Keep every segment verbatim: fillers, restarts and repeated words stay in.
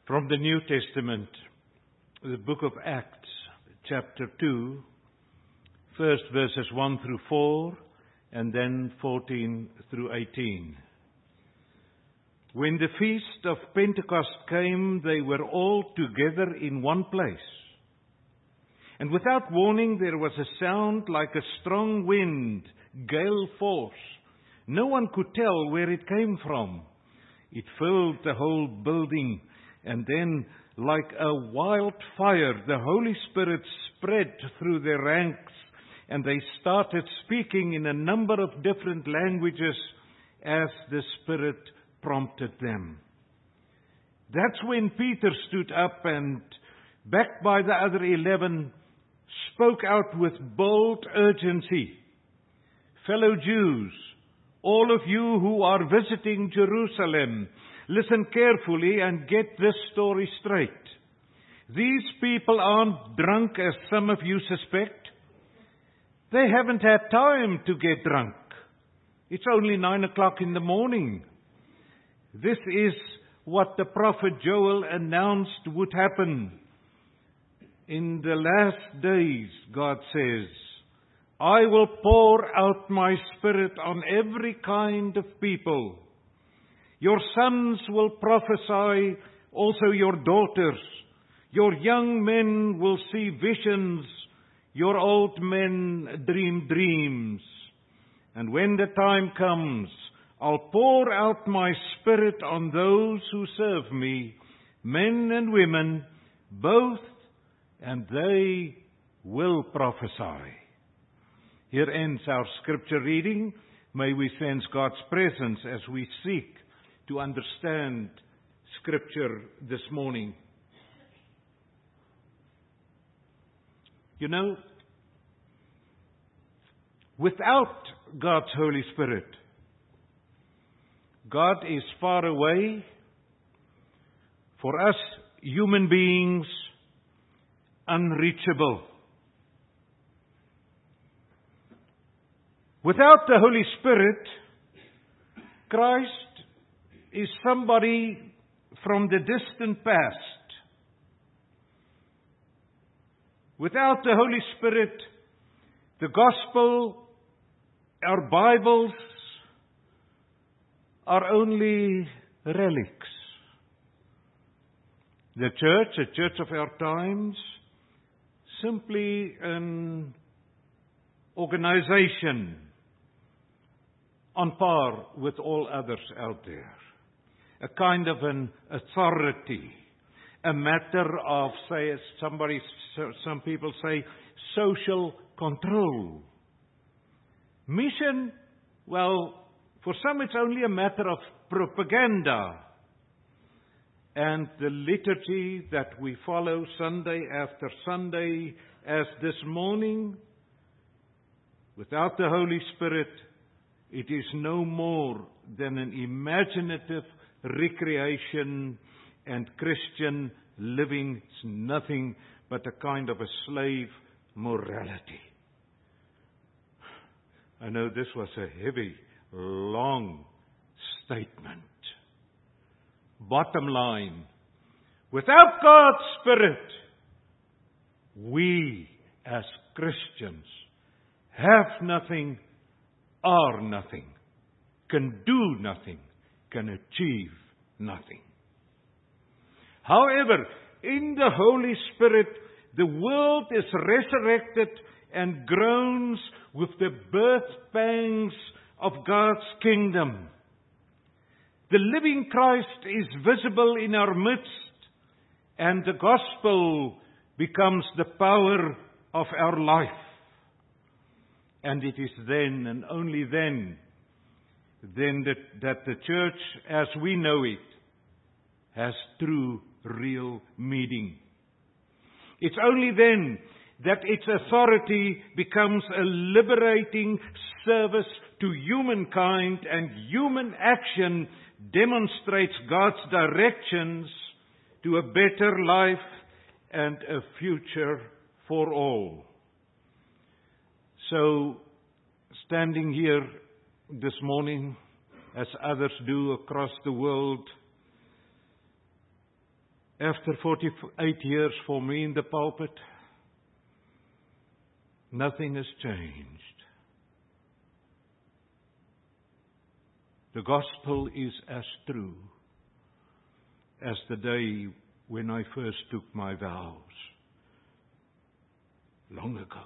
From the New Testament, the book of Acts, chapter two, first verses one through four, and then fourteen through eighteen. When the feast of Pentecost came, they were all together in one place. And without warning, there was a sound like a strong wind, gale force. No one could tell where it came from. It filled the whole building, and then, like a wildfire, the Holy Spirit spread through their ranks, and they started speaking in a number of different languages as the Spirit prompted them. That's when Peter stood up and, backed by the other eleven, spoke out with bold urgency. Fellow Jews, all of you who are visiting Jerusalem, listen carefully and get this story straight. These people aren't drunk as some of you suspect. They haven't had time to get drunk. It's only nine o'clock in the morning. This is what the prophet Joel announced would happen. In the last days, God says, I will pour out my Spirit on every kind of people. Your sons will prophesy, also your daughters. Your young men will see visions. Your old men dream dreams. And when the time comes, I'll pour out my Spirit on those who serve me, men and women, both, and they will prophesy. Here ends our scripture reading. May we sense God's presence as we seek to understand Scripture this morning. You know, without God's Holy Spirit, God is far away. For us human beings, unreachable. Without the Holy Spirit, Christ is somebody from the distant past. Without the Holy Spirit, the Gospel, our Bibles, are only relics. The church, the church of our times, simply an organization on par with all others out there. A kind of an authority. A matter of, say, as somebody, some people say, social control. Mission, well, for some it's only a matter of propaganda. And the liturgy that we follow Sunday after Sunday, as this morning, without the Holy Spirit, it is no more than an imaginative recreation, and Christian living is nothing but a kind of a slave morality. I know this was a heavy, long statement. Bottom line, without God's Spirit, we as Christians have nothing, are nothing, can do nothing, can achieve nothing. However, in the Holy Spirit, the world is resurrected and groans with the birth pangs of God's kingdom. The living Christ is visible in our midst, and the gospel becomes the power of our life. And it is then, and only then, then that, that the church as we know it has true, real meaning. It's only then that its authority becomes a liberating service to humankind, and human action demonstrates God's directions to a better life and a future for all. So, standing here this morning, as others do across the world, After forty-eight years for me in the pulpit, nothing has changed. The gospel is as true as the day when I first took my vows, long ago.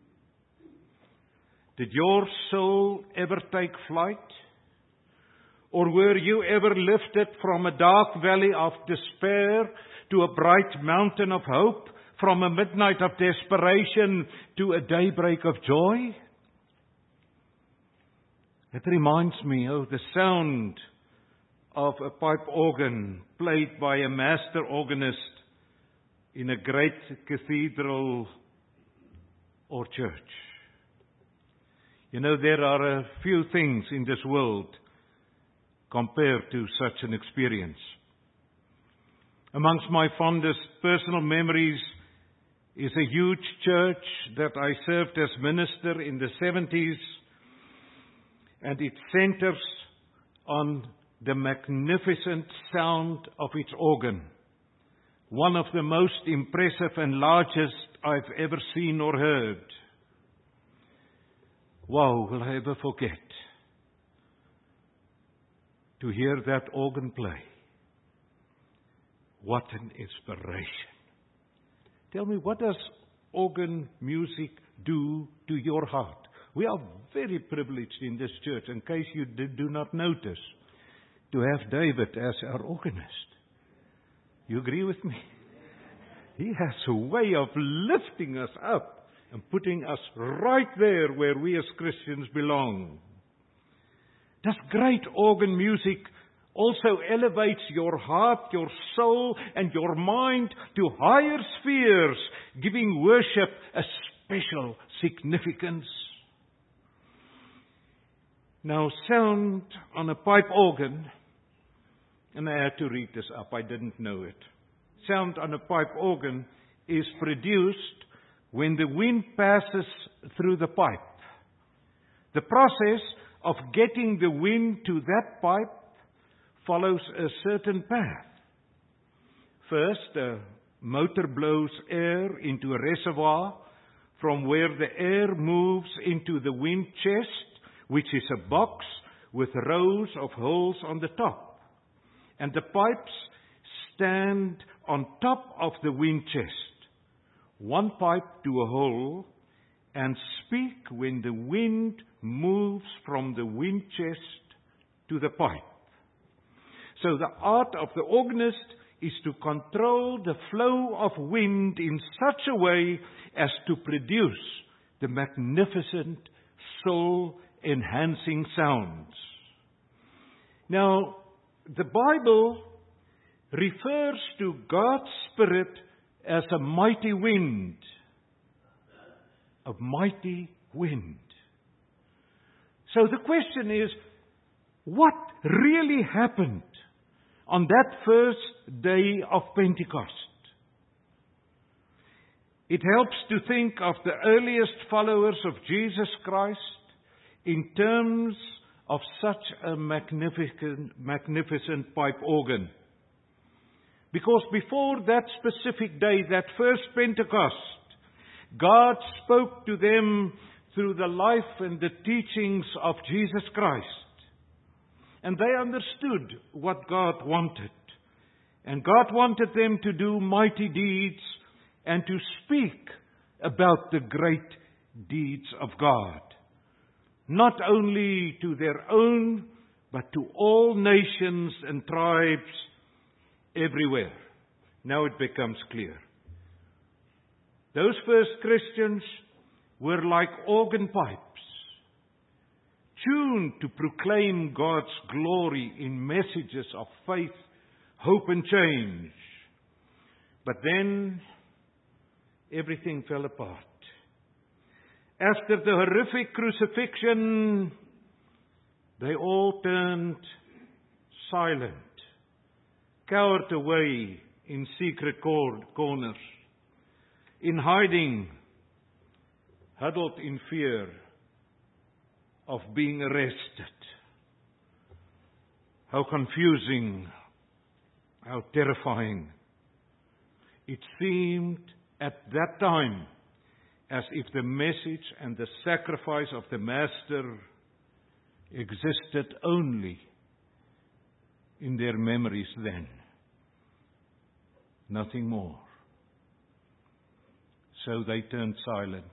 Did your soul ever take flight? Or were you ever lifted from a dark valley of despair to a bright mountain of hope, from a midnight of desperation to a daybreak of joy? It reminds me of the sound of a pipe organ played by a master organist in a great cathedral or church. You know, there are a few things in this world compared to such an experience. Amongst my fondest personal memories is a huge church that I served as minister in the seventies, and it centers on the magnificent sound of its organ, one of the most impressive and largest I've ever seen or heard. Wow, will I ever forget to hear that organ play? What an inspiration. Tell me, what does organ music do to your heart? We are very privileged in this church, in case you do not notice, to have David as our organist. You agree with me? He has a way of lifting us up and putting us right there where we as Christians belong. Does great organ music also elevates your heart, your soul, and your mind to higher spheres, giving worship a special significance? Now, sound on a pipe organ, and I had to read this up, I didn't know it. Sound on a pipe organ is produced when the wind passes through the pipe. The process of getting the wind to that pipe follows a certain path. First, a motor blows air into a reservoir from where the air moves into the wind chest, which is a box with rows of holes on the top. And the pipes stand on top of the wind chest, one pipe to a hole, and speak when the wind moves from the wind chest to the pipe. So the art of the organist is to control the flow of wind in such a way as to produce the magnificent, soul-enhancing sounds. Now, the Bible refers to God's Spirit as a mighty wind. A mighty wind. So the question is, what really happened on that first day of Pentecost? It helps to think of the earliest followers of Jesus Christ in terms of such a magnificent, magnificent pipe organ. Because before that specific day, that first Pentecost, God spoke to them through the life and the teachings of Jesus Christ. And they understood what God wanted. And God wanted them to do mighty deeds and to speak about the great deeds of God. Not only to their own, but to all nations and tribes everywhere. Now it becomes clear. Those first Christians were like organ pipes, tuned to proclaim God's glory in messages of faith, hope, and change. But then everything fell apart. After the horrific crucifixion, they all turned silent, cowered away in secret corners, in hiding, huddled in fear of being arrested. How confusing, how terrifying. It seemed at that time as if the message and the sacrifice of the Master existed only in their memories then. Nothing more. So they turned silent.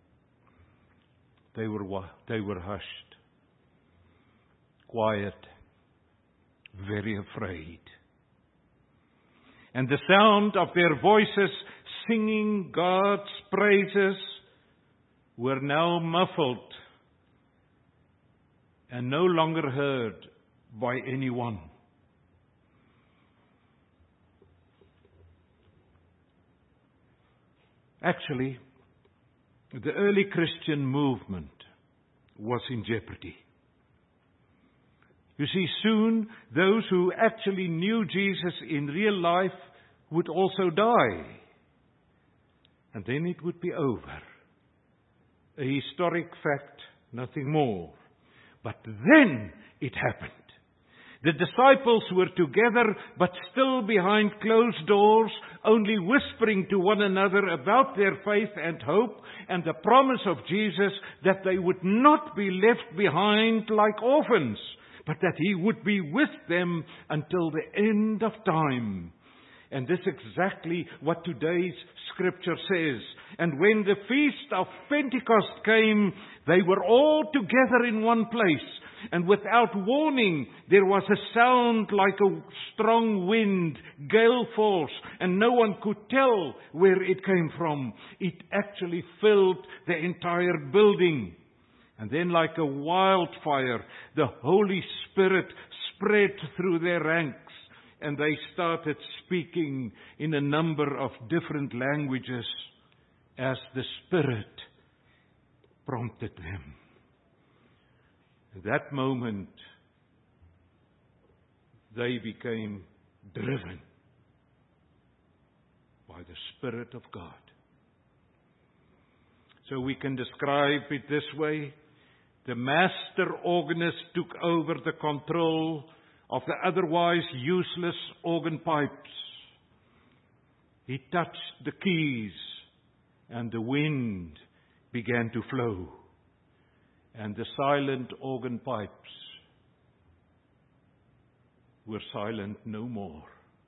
They were, they were hushed, quiet, very afraid. And the sound of their voices singing God's praises were now muffled and no longer heard by anyone. Actually, the early Christian movement was in jeopardy. You see, soon those who actually knew Jesus in real life would also die. And then it would be over. A historic fact, nothing more. But then it happened. The disciples were together, but still behind closed doors, only whispering to one another about their faith and hope and the promise of Jesus that they would not be left behind like orphans, but that He would be with them until the end of time. And this is exactly what today's scripture says. And when the feast of Pentecost came, they were all together in one place. And without warning, there was a sound like a strong wind, gale force, and no one could tell where it came from. It actually filled the entire building. And then like a wildfire, the Holy Spirit spread through their ranks. And they started speaking in a number of different languages as the Spirit prompted them. At that moment, they became driven by the Spirit of God. So we can describe it this way. The master organist took over the control of the otherwise useless organ pipes. He touched the keys, and the wind began to flow. And the silent organ pipes were silent no more.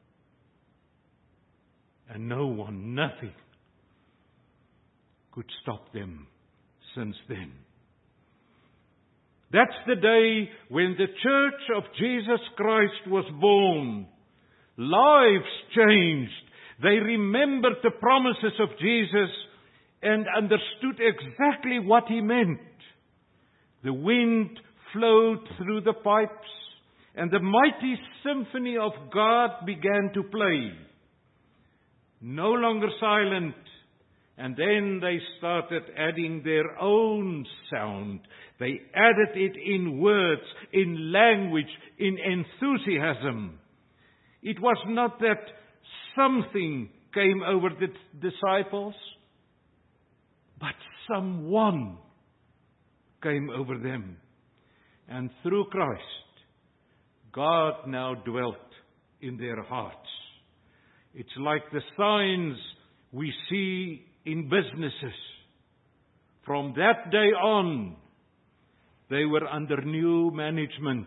And no one, nothing, could stop them since then. That's the day when the Church of Jesus Christ was born. Lives changed. They remembered the promises of Jesus and understood exactly what He meant. The wind flowed through the pipes, and the mighty symphony of God began to play. No longer silent. And then they started adding their own sound. They added it in words, in language, in enthusiasm. It was not that something came over the disciples, but someone came over them. And through Christ, God now dwelt in their hearts. It's like the signs we see in businesses. From that day on, they were under new management.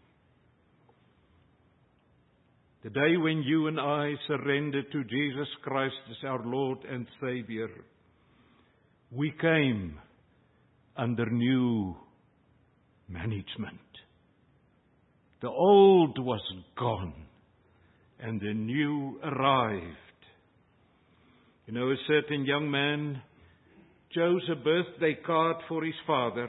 The day when you and I surrendered to Jesus Christ as our Lord and Savior, we came under new management. The old was gone, and the new arrived. You know, a certain young man chose a birthday card for his father.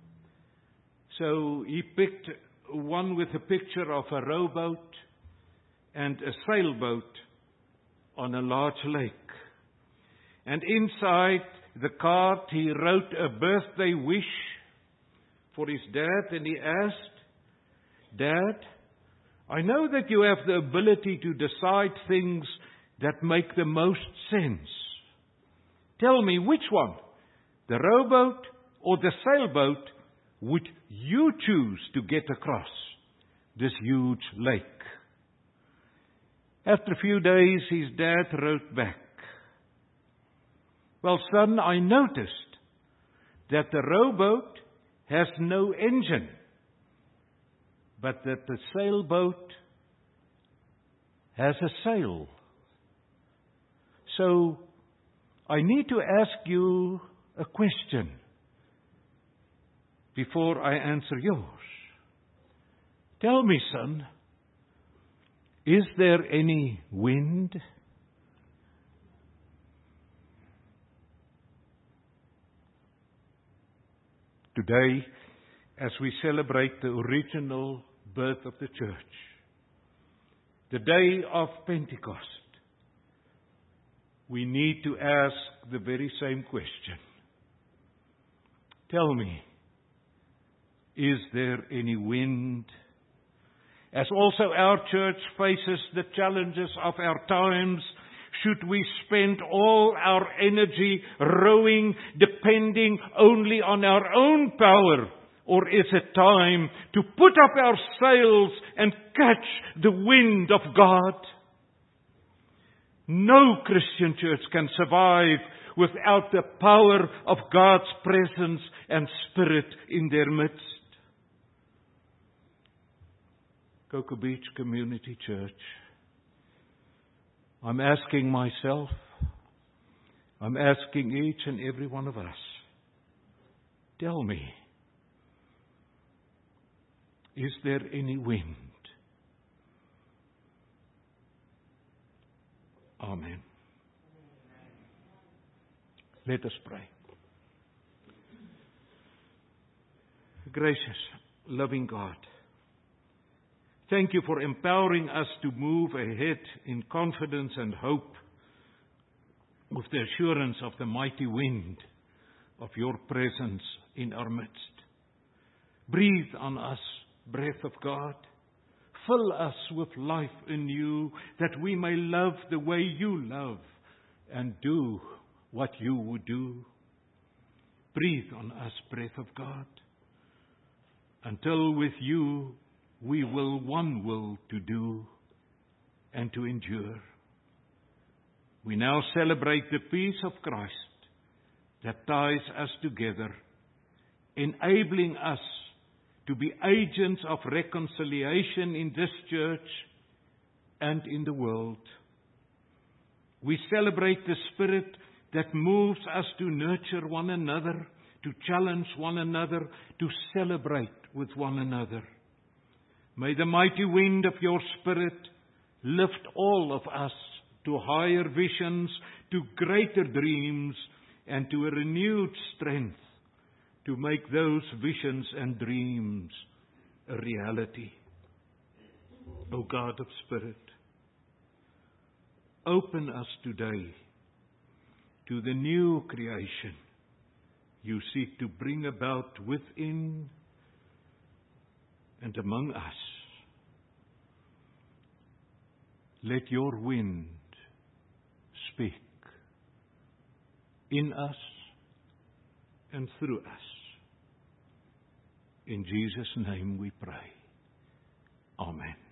So he picked one with a picture of a rowboat and a sailboat on a large lake. And inside the card he wrote a birthday wish for his dad, and he asked, "Dad, I know that you have the ability to decide things that make the most sense. Tell me, which one, the rowboat or the sailboat, would you choose to get across this huge lake?" After a few days, his dad wrote back, "Well, son, I noticed that the rowboat has no engine, but that the sailboat has a sail. So I need to ask you a question before I answer yours. Tell me, son, is there any wind?" Today, as we celebrate the original birth of the church, the day of Pentecost, we need to ask the very same question. Tell me, is there any wind? As also our church faces the challenges of our times, should we spend all our energy rowing, depending only on our own power? Or is it time to put up our sails and catch the wind of God? No Christian church can survive without the power of God's presence and Spirit in their midst. Cocoa Beach Community Church, I'm asking myself, I'm asking each and every one of us, tell me, is there any wind? Amen. Let us pray. Gracious, loving God, thank you for empowering us to move ahead in confidence and hope with the assurance of the mighty wind of your presence in our midst. Breathe on us, breath of God. Fill us with life in you, that we may love the way you love and do what you would do. Breathe on us, breath of God, until with you we will one will to do and to endure. We now celebrate the peace of Christ that ties us together, enabling us to be agents of reconciliation in this church and in the world. We celebrate the Spirit that moves us to nurture one another, to challenge one another, to celebrate with one another. May the mighty wind of your Spirit lift all of us to higher visions, to greater dreams, and to a renewed strength to make those visions and dreams a reality. O God of Spirit, open us today to the new creation you seek to bring about within and among us. Let your wind speak in us and through us. In Jesus' name we pray. Amen.